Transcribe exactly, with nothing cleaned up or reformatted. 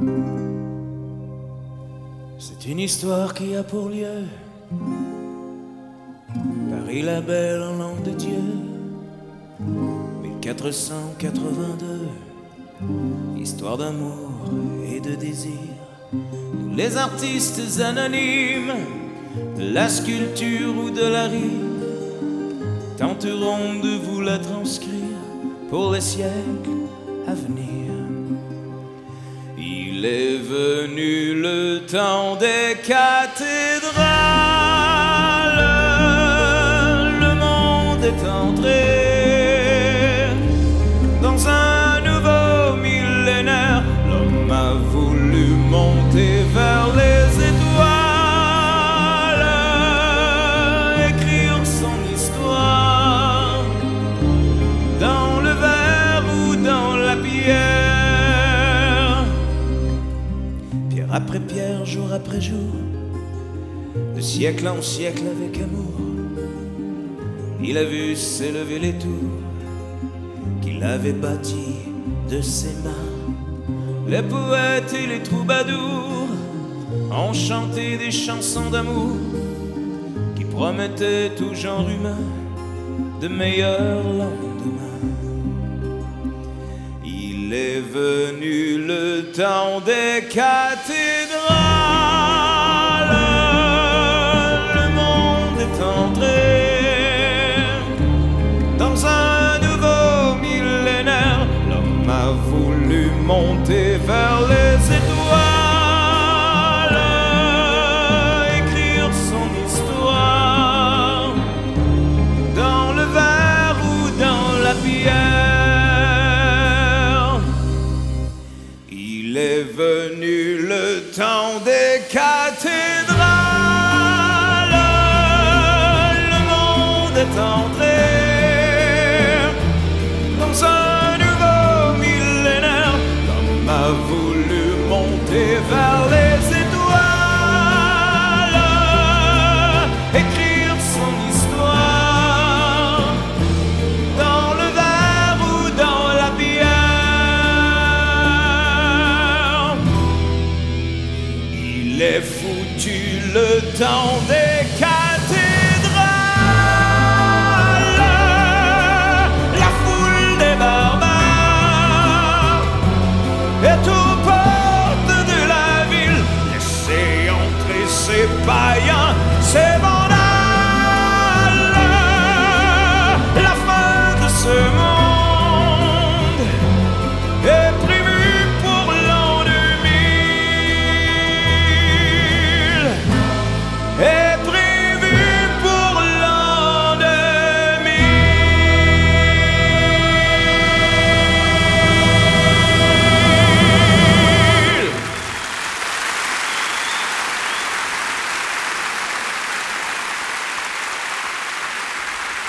C'est une histoire qui a pour lieu Paris la belle en l'an de Dieu mille quatre cent quatre-vingt-deux. Histoire d'amour et de désir. Nous les artistes anonymes de la sculpture ou de la rime tenterons de vous la transcrire pour les siècles à venir. Il est venu le temps des cathédrales, le monde est entré dans un nouveau millénaire. L'homme a voulu monter vers les étoiles, écrire son histoire dans le verre ou dans la pierre. Pierre après pierre, jour après jour, de siècle en siècle avec amour, il a vu s'élever les tours qu'il avait bâties de ses mains. Les poètes et les troubadours ont chanté des chansons d'amour qui promettaient tout genre humain de meilleurs lendemains. Il est venu le temps des cathédrales, le monde est entré dans un nouveau millénaire. L'homme a voulu monter vers les étoiles, écrire son histoire dans le verre ou dans la pierre. Il est venu le temps des cathédrales, le monde est entré dans un nouveau millénaire. L'homme a voulu monter vers les étoiles, écrire son histoire dans le verre ou dans la bière. Il est foutu le temps des